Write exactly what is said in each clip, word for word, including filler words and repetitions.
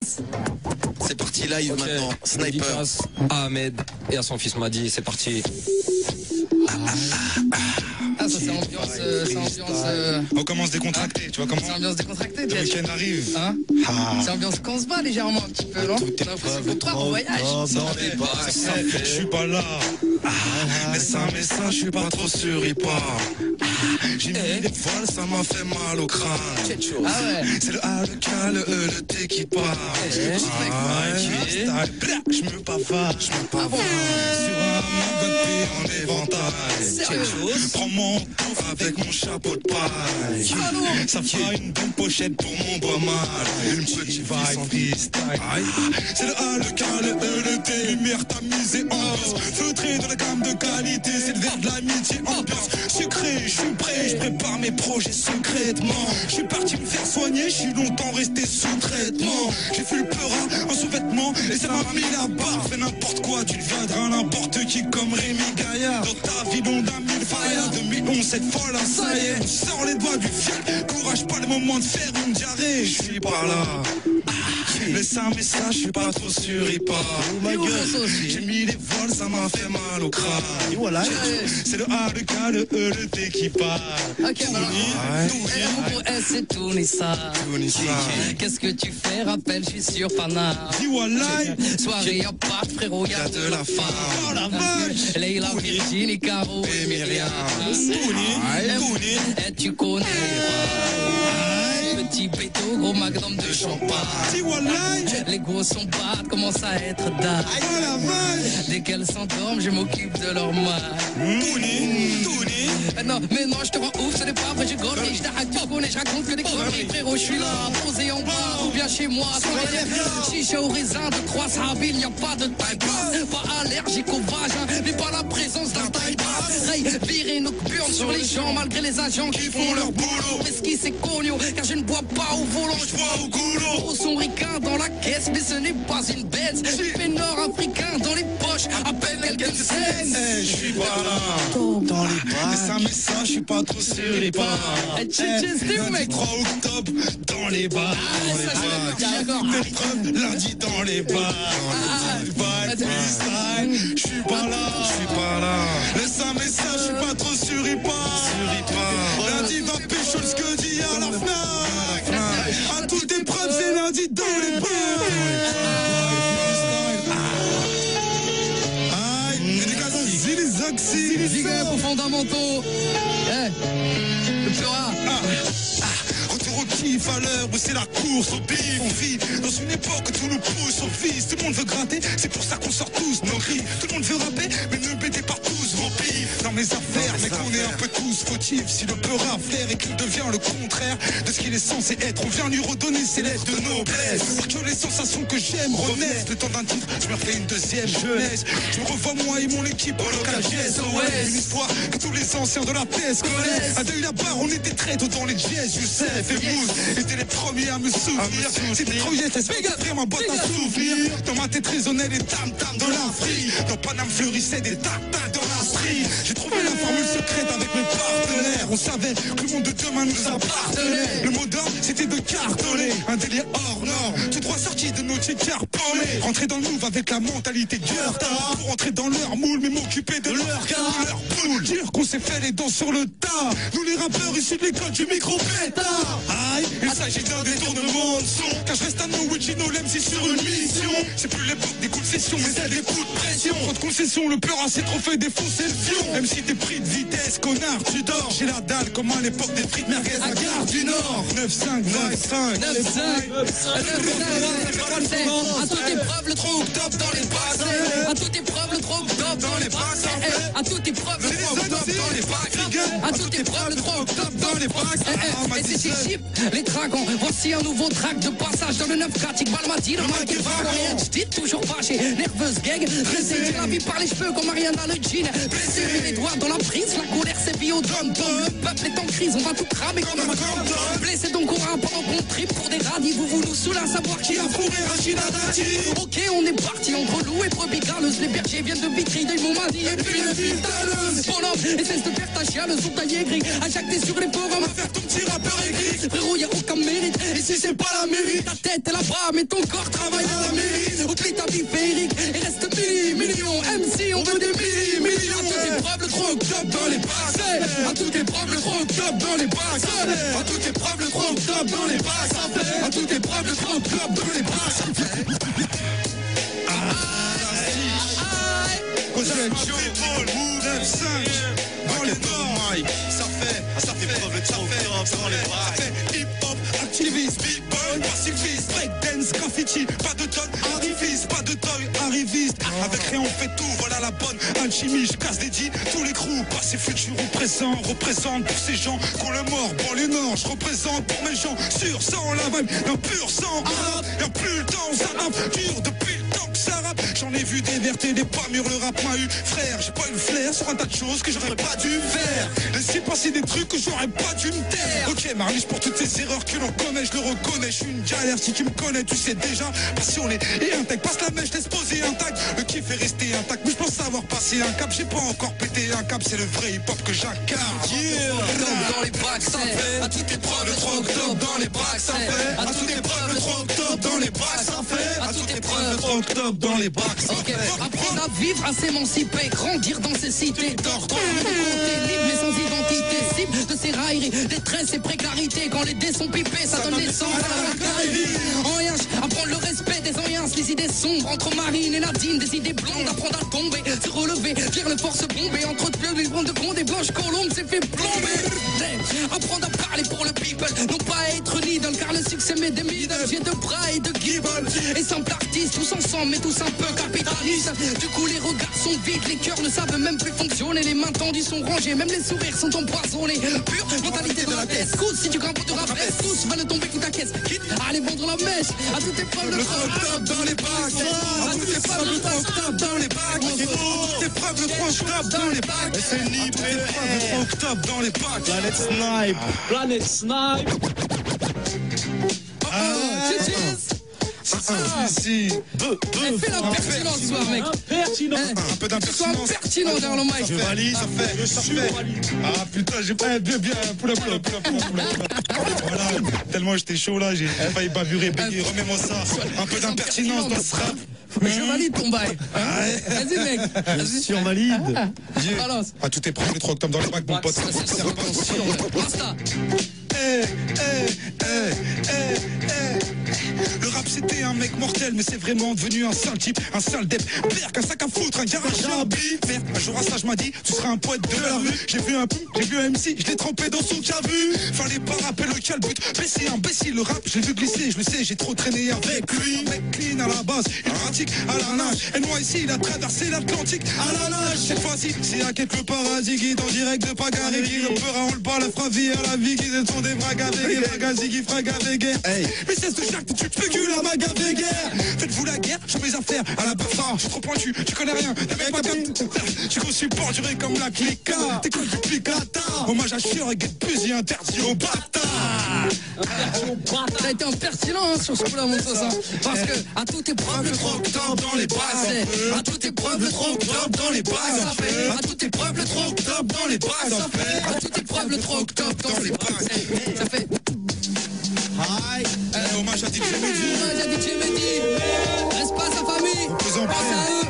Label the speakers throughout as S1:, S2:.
S1: C'est parti live okay. Maintenant. Sniper.
S2: Ahmed et à son fils Madi, c'est parti.
S3: Ah, ah, ah. Ah, ça c'est ambiance, euh, c'est ambiance. Euh...
S4: On commence décontracté, ah, tu vois comment?
S3: C'est ambiance décontractée.
S4: Le week-end arrive.
S3: Hein ah. C'est ambiance qu'on se bat légèrement un petit peu, non?
S1: Tout est pas
S3: en voyage.
S4: Je suis pas là. Ah, mais ça, mais ça, je suis pas trop sûr et pas. J'ai mis des voiles, ça m'a fait mal au crâne.
S3: Ah ouais.
S4: C'est le A, le K, le E, le T qui parle. Je me bavard, je me bavard. Sur un mode en éventail. Prends-moi en touffe avec mon chapeau de paille. Ça fera une bonne pochette pour mon bois mal. Une petite vibe freestyle. C'est le A, le K, le E, le T. Lumière tamisée, ambiance. Feutré dans la gamme de qualité. C'est le verre de l'amitié, ambiance. Sucré, je suis prêt, je prépare mes projets secrètement. Je suis parti me faire soigner, je suis longtemps resté sous traitement. J'ai fait le peurat en sous-vêtements et ça m'a mis la barre. Fais n'importe quoi, tu deviendras n'importe qui comme Rémi Gaillard. Dans ta vie, l'on d'un mille fire. deux mille onze, cette fois là, ça y est. On sort les doigts du fiel. Courage, pas le moment de faire une diarrhée. Je suis pas là. Mais ça, mais ça, je suis pas trop sûr et pas.
S1: Oh ma gueule.
S4: J'ai mis les voiles, ça m'a fait mal au crâne.
S1: Et voilà.
S4: C'est le A, le K, le E, le T qui parle.
S3: Ok, alors. C'est tout, Nissa. Qu'est-ce que tu fais? Rappelle, je suis sur Panard.
S4: Dis voilà.
S3: Soirée à part, frérot, y'a de la femme.
S4: Oh la vache.
S3: Leila, Virginie, Caro et Myriam. Et tu connais pas. Petit béto, gros magnum de champagne. Les gros sont pas, commencent à être dames. Dès qu'elles s'endorment, je m'occupe de leur mal.
S4: Touni, Touni.
S3: Non, mais non, je te rends ouf, ce n'est pas vrai, je gorge. Je t'arrête, tu connais, je raconte que des conneries. Frérot, je suis là, posé en bas, ou bien chez moi. Chicha au raisin de croissant, il n'y a pas de taille basse. Pas allergique au vagin, mais pas la présence d'un taille basse. Hey, virer nos burnes sur les gens, malgré les agents qui font leur boulot. Mais ce qui c'est cogno, car je ne bois pas au volant, je bois au goulot. Gros son ricain dans la caisse, mais ce n'est pas une Benz. Fait nord-africain dans les poches, à peine quelques scènes.
S4: Je suis pas là.
S1: Dans les
S4: Mais ça, mais ça, je suis pas trop sûr et pas.
S3: Lundi
S4: trois octobre, dans les bars. Lundi dans les bars. Freestyle, je suis pas là. Je suis pas là. Mais ça, mais ça, je suis pas trop sûr et pas. Lundi dans Pécho, ce que dit à la Fnac. À toute épreuve, c'est lundi dans les bars.
S3: Zigzag aux fondamentaux. Eh, le Flora.
S4: Ah, ah, retour au kiff à l'heure où c'est la course au bif. On vit dans une époque où tout nous pousse au vice. Tout le monde veut gratter, c'est pour ça qu'on sort tous nos cris. Tout le monde veut rapper, mais ne bêtez pas tous vos pifs. Dans mes affaires, mais qu'on est un peu tous fautifs. Si le peur flaire et qu'il devient le contraire de ce qu'il est censé être, on vient lui redonner ses lettres de noblesse. Pour que les sensations que j'aime renaissent. Le temps d'un titre, je me refais une deuxième jeunesse. Je me revois moi et mon équipe au local S O S. Une histoire que tous les anciens de la thèse connaissent. À Deuil la barre, on était très tôt dans les jazz. Youssef et Mousse étaient les premiers à me souvenir. C'était trop yes, méga frère, ma boîte à souvenirs. Dans ma tête résonnait les tam-tam de l'Afrique. Dans Paname fleurissaient des tam-tam dans la street. J'ai trouvé la formule secrète avec mes partenaires. On savait que le monde de demain nous appartenait. Le mot d'ordre, c'était de cartonner. Un délire hors norme. Tout droit sorti de nos carponnés. Rentrer dans le move avec la mentalité Goethe. Pour entrer dans leur moule, mais m'occuper de leur cas. Leur poule. Dire qu'on s'est fait les dents sur le tas. Nous les rappeurs issus de l'école du micro-pétard. Aïe, il s'agit d'un détournement de son. Car je reste un original M C sur une mission. C'est plus l'époque des concessions, mais celle des coups de pression. Trop de concessions, le peur a s'est trop fait défoncer le fion. Même si t'es pris de vitesse, connard, tu dors. J'ai la dalle comme à l'époque des frites merguez à Gare du Nord. neuf cinq, neuf cinq,
S3: neuf cinq, à toute épreuve, le trois octobre dans les bassins. À toute épreuve, le trois octobre dans les bassins. À toute épreuve, le trois octobre dans les bassins. À toute épreuve, le trois octobre dans les bassins. Et c'est chez Chip, les dragons. Voici un nouveau track de passage dans le neuf pratique Balmati. Le mic est vague, rien de style, toujours fâché. Nerveuse gang, dressée, la vie par les cheveux comme Mariana le jean. Blessé, les doigts dans la prise, la colère sévit au dom-tom. Le peuple est en crise, on va tout cramer comme un dom-tom. Blessé donc on a pendant qu'on tripe pour des radis. Vous vous nous saoulez à savoir qui a fourré Rachida Dati. Ok, on est parti entre loup et brebis galeuses. Les bergers viennent de Vitry, de Montmadi et puis le fil d'Aleuse. Bonhomme, espèce de père ta chialeuse, son taillé gris. À chaque dé sur les rapport à me faire ton petit rappeur écrit. Frérot, y'a aucun mérite. Et si c'est pas la mairie, ta tête est là-bas, mais ton corps travaille à la mairie. Oublie ta vie féerique et reste milli, millions. M C, on veut des milli, millions. À tout épreuve, le trop top dans les bacs. À tout épreuve, le trop top dans les bacs. À tout épreuve, le trop top dans les bacs. À tout épreuve, le trop top dans les bacs.
S4: Dans les normes, ça fait, ça fait preuve de trop top dans les bacs. Ça fait hip-hop, activiste, b-boy, pacifiste, breakdance, graffiti, pas de tonne, arriviste, pas de toy, arriviste. Avec rien on fait tout, voilà la bonne alchimie. Je casse des dits, tous les crews, passé, futur ou présent, représente pour ces gens qu'on le mort, bon les nord, je représente pour mes gens, sur sang, la vibe d'un pur sang arabe. Y'a plus le temps, ça rappe, dur depuis le temps que ça rappe. J'en ai vu des vertes et des pas mûrs, le rap m'a eu. Frère, j'ai pas eu le flair sur un tas de choses que j'aurais pas dû faire. Laissez passer des trucs que j'aurais pas dû me taire. Ok, Marliche, pour toutes ces erreurs que l'on commet, je le reconnais. Je suis une galère, si tu me connais, tu sais déjà. Passionné et intact, passe la mèche, laisse poser intact. Le kiff est resté intact, mais je pense savoir passer un cap. J'ai pas encore pété un cap, c'est le vrai hip-hop que j'incarne. Yeah,
S3: dans les bacs, ça fait. À toute épreuve, le trois octobre dans les bacs, ça fait. À toute épreuve, le trois octobre dans les bacs, ça fait. À toute épreuve, le trois octobre dans les bacs. Ok, apprendre à vivre, à s'émanciper, grandir dans ces cités d'or, libre mais sans identité, cible de ces railleries, détresse et précarité. Quand les dés sont pipés, ça donne naissance à la racaillerie. En rien, apprendre le respect des anciens, les idées sombres entre Marine et Nadine, des idées blondes, apprendre à tomber, se relever, dire le force bombée, entre de bleu, de con, des blanches colombes, s'est fait plomber. Apprendre à parler pour le people, non pas être une idole, car le succès met des middle. J'ai de bras et de gibble, et simple artistes, tous ensemble, mais tous un peu capitalistes. Du coup, les regards sont vides, les cœurs ne savent même plus fonctionner, les mains tendues sont rangées, même les sourires sont empoisonnés. Pure mentalité de la tête, écoute, si tu grimpes de rap, tous veulent tomber toute ta caisse. Quitte à aller vendre la mèche, à toute épreuve, le trois octobre dans les bacs. À toute épreuve, le trois octobre dans les bacs. À toute épreuve, le trois octobre dans les bacs. C'est libre, le trois octobre dans les bacs.
S5: Planet Snipe, Planet Snipe.
S3: Ah,
S4: si,
S3: fais l'impertinent ce soir, mec.
S5: Impertinent.
S4: un peu
S3: Sois
S4: d'impertinence.
S3: impertinent derrière le mic.
S4: Je valide, ça fait, ça fait. Ah putain, j'ai pas bien, bien, poula, poula, poula, poula, poula. Voilà, tellement j'étais chaud là, j'ai failli bavurer, bégayer, remets-moi ça. Un peu d'impertinence dans ce rap.
S3: Je valide ton bail. Vas-y, mec. Vas-y.
S5: Survalide.
S3: Balance.
S4: Ah, tout est prêt, le trois octobre dans les bacs, mon pote.
S3: Ça, c'est ça, c'est Basta.
S4: Eh, eh, eh, eh, eh. Le rap c'était un mec mortel, mais c'est vraiment devenu un sale type, un sale dep, père qu'un sac à foutre, un garage à bif. Merde, un jour à ça je m'a dit, tu seras un poète de la rue. J'ai vu un pou, j'ai vu un M C, je l'ai trempé dans son cavu. Fallait pas rapper le calbut, mais c'est imbécile le rap, j'ai vu glisser, je le sais, j'ai trop traîné avec lui. Un mec clean à la base, il pratique à la nage. Et moi ici, il a traversé l'Atlantique à la nage. Cette fois-ci, c'est à quête le paradis, guide en direct de Pagaré, qui le peur à on le parle, la fravie à la vie, qui sont des bragues avec des bragazis qui fraguent avec guerre. Mais cesse de chaque tu te spécules à ma gare de guerre. Faites-vous la guerre, je fais mes affaires à la barre. Je suis trop pointu, tu connais rien. T'es même pas comme. Je suis conçu pour durer comme la clica. T'es quoi du picata? Hommage à Chieur et Get Busy interdit au bâtard.
S3: T'as été impertinent hein, sur ce coup-là, mon sauce. Hein. Parce que à toute épreuve, le trois octobre dans les bacs. À toute épreuve, le trois octobre dans les bacs. Ça fait. À toute épreuve, le trois octobre dans les bacs. Ça fait. À toute épreuve, le trois octobre dans les bacs. Ça fait.
S4: Hi. Eh, hommage à D J Mehdi.
S3: Hommage à D J Mehdi. Reste pas sa famille.
S4: Représente.
S3: Pense à eux.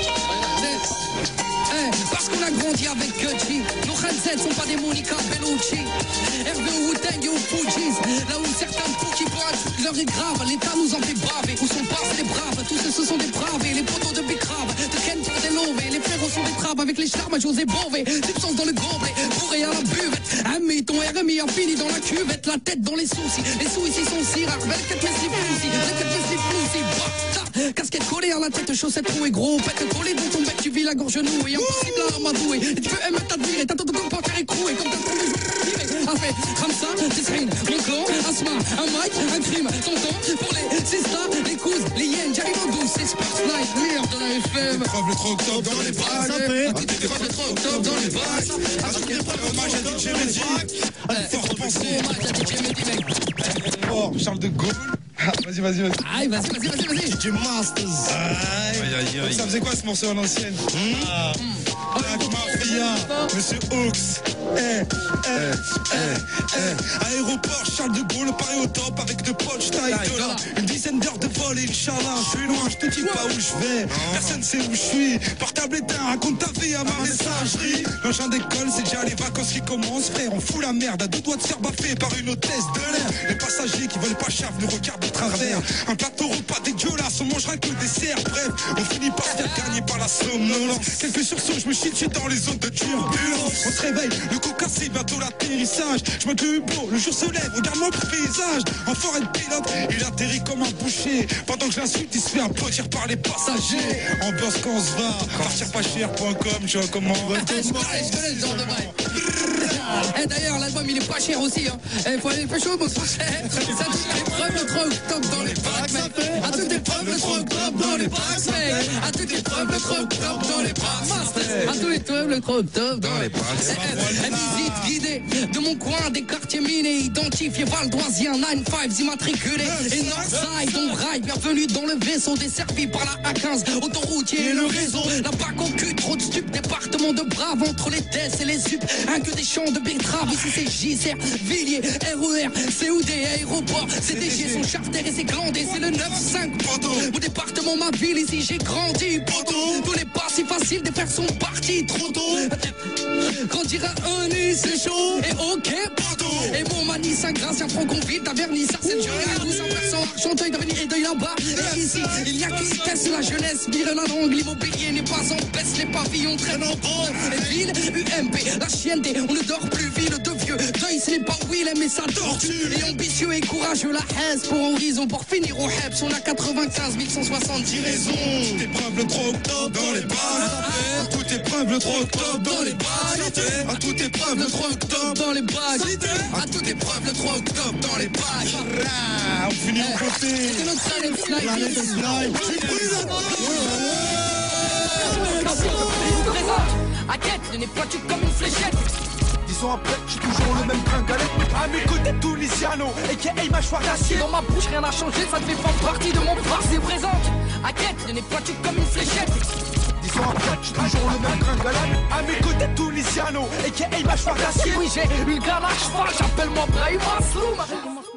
S3: Eh, parce qu'on a grandi avec Gucci. Nos handsets sont pas des Monica Bellucci. Hervé ou Wu-Tang et ou Fujis. Là où certains qui pointent, l'heure est grave. L'État nous en fait braver. Où sont pas les braves? Tous ceux ce sont des braves. Et les poteaux de Bicrave. De Ken pour des lovés. Les frérots sont des traves. Avec les charmes à José Bové. Substance dans le gobelet. Bourré à la buvette. Ami, ton R M I a fini dans la cuvette. La tête dans les soucis. Les sous ici sont si rares. Belle quête, mais si floussi. Belle quête, mais si floussi. Basta. Casquette collée à la tête. Chaussettes trouées. Gros pète collée dans ton bec. Tu vis la gorge nouée. Impossible à amadouer. Et tu peux aimer t'admirer. T'as tout comme panthère écroué. Comme t'as tout les jours. A fait Ramsa, Tisrine, mon clan, Asma, un mic, un crime, tonton, pour les sisters, les cousins, les yens, j'arrive en douce, c'est Sports Life, meilleur de la F M.
S4: Épreuve le trois octobre dans les bacs.
S5: Ça fait.
S4: Épreuve le trois octobre dans les bacs. À toute épreuve, hommage à D J Mehdi. Forte pensée.
S3: Hommage à D J Mehdi, mec.
S4: Fort, Charles de Gaulle. Vas-y, vas-y, vas-y.
S3: Aïe, vas-y, vas-y, vas-y, vas-y.
S5: D J Masters.
S4: Aïe, aïe, aïe. Ça faisait quoi ce morceau à l'ancienne? Black Mafia, Monsieur Hawks. Eh, eh, eh, eh. Aéroport Charles de Gaulle, Paris au top avec deux potes, j'taille de là. Une dizaine d'heures de vol, Inch'Allah. Je suis loin, je te dis pas où je vais. Personne sait où je suis. Portable éteint, raconte ta vie à ma messagerie. L'engin d'école, c'est déjà les vacances qui commencent, frère. On fout la merde à deux doigts de se faire baffer par une hôtesse de l'air. Les passagers qui veulent pas chave nous regardent de travers. Un plateau repas dégueulasse, on mangera que le dessert. Bref, on finit par se faire gagner par la somnolence. Quelques sursauts, je me chie dessus dans les zones de turbulence. On se réveille, le coca c'est bientôt l'atterrissage. Je me du beau, le jour se lève, regarde-moi le paysage. En forêt de pilote, il atterrit comme un boucher. Pendant que je l'insulte, il se fait un potir par les passagers. Ambiance quand on se va, partir pas cher point com, tu vois comment.
S3: Je connais, je connais ce genre de bail. Eh d'ailleurs l'album il est pas cher aussi hein. Eh faut aller pécho mon frère. Ça toutes les preuves le trois octobre dans les bacs mec. À toutes les preuves le trois octobre dans les bacs mec. À toutes les preuves le trois octobre dans les bacs. À toutes les preuves le trois octobre dans les bacs. Visite guidée de mon coin des quartiers minés. Identifié Val d'Oisien, neuf cinq immatriculé. Et Northside, donc rail, bienvenue dans le vaisseau desservi par la A quinze, autoroutier et le réseau. La bac au cul, trop de stup, département de Brave entre les tests et les sup. Un que des champs de betteraves, ici c'est J C R, Villiers, R E R, C O D, aéroport, C D G, son charter et ses glandés, c'est le neuf cinq. Mon département, ma ville, ici j'ai grandi. Tous les pas si faciles, des frères sont partis trop tôt. Grandir à un nez, c'est chaud. Et ok, et mon mani, Saint-Gratien, Franconville, Tavernissard, c'est le jeu. douze cents personnes, Chanteuil d'avenir et de là-bas. Et ici, il y a qui teste la jeunesse. Mire la langue, l'immobilier n'est pas en baisse. Les pavillons traînent en bord. Et ville, U M P, la chienne des, on ne dort plus, ville de vieux. Deuil, ce n'est pas Willem, mais ça tortue. Et ambitieux et courageux, la haine pour horizon. Pour finir au Heps, on a quatre-vingt-quinze mille cent soixante-dix raisons.
S4: Tout épreuve le trois octobre dans les bases. À toute épreuve le trois octobre dans les bases. À toute épreuve le trois octobre
S3: dans les bacs. À toute épreuve le trois octobre dans les bacs.
S4: On finit au côté.
S3: C'était notre Planet Slide.
S4: Planet Slide.
S3: À quête, ne n'es pas tu comme une fléchette.
S6: Dix ans après, j'ai toujours le même gringalet. À mes côtés, Tunisiano, et qui est mâchoire d'acier.
S3: Dans ma bouche, rien n'a changé, ça ne fait pas partie de mon passé présent. À quête, ne n'es pas tu comme une fléchette.
S6: Dix ans après, j'ai toujours le même gringalet. À mes côtés, Tunisiano, et qui est mâchoire d'acier.
S3: Oui, j'ai une ganache folle, j'appelle-moi Brahim Asloum.